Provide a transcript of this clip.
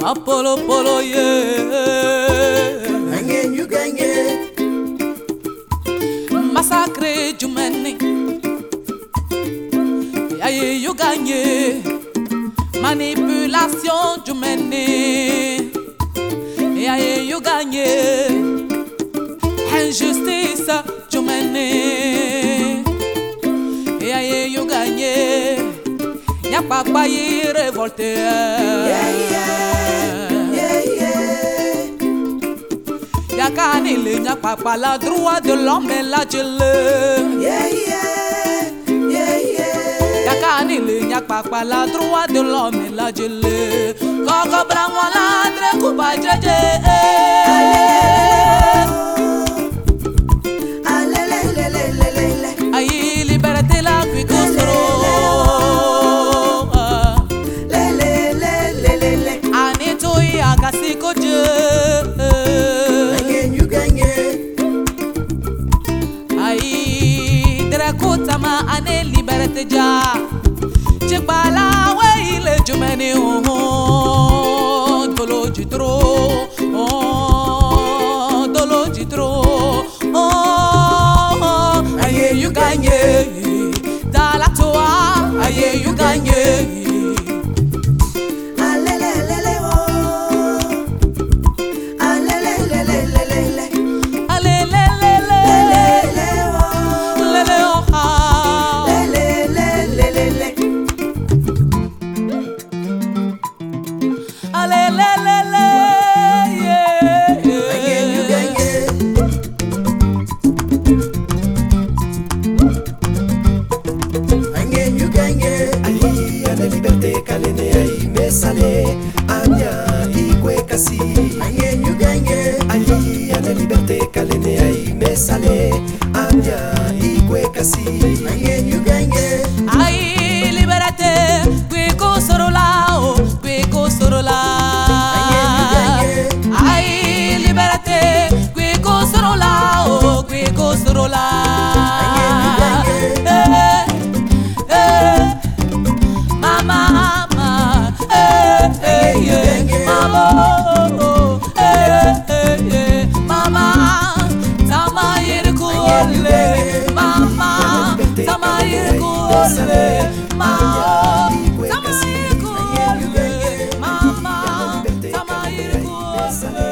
Apollo Polo yeah. Again you gagné. Massacre du meni. Aïe you gagné. Manipulation du meni. Aïe you gagné. Injustice du meni. Aïe you gagné. Y'a pas y révolté. Y'a canile, y'a pas la droit de l'homme et la gelée. Y'a canile, y'a pas la droit de l'homme et la gelée. Coco bravo la dre coupa jeje. Aïe liberté la qui costro. Anitoy agasi koje. Kutama ane liberté ja Chibala we ile jumeni dolo jitro dolo jitro aye you gagné dans la toile aye you gagné Salé, Anya, Igwe Kasi, Aye, you gagné. Ali, Ane liberté, Kalene, Aïe, mais salé, Anya, Igwe Kasi, Aye, you gagné. Aïe, liberté, Gweko Sorola, Gweko Sorola. Aïe, liberté, Gweko Sorola, Gweko Sorola. Mama,